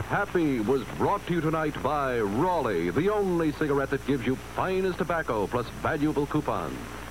Happy was brought to you tonight by Raleigh, the only cigarette that gives you fine as tobacco plus valuable coupons.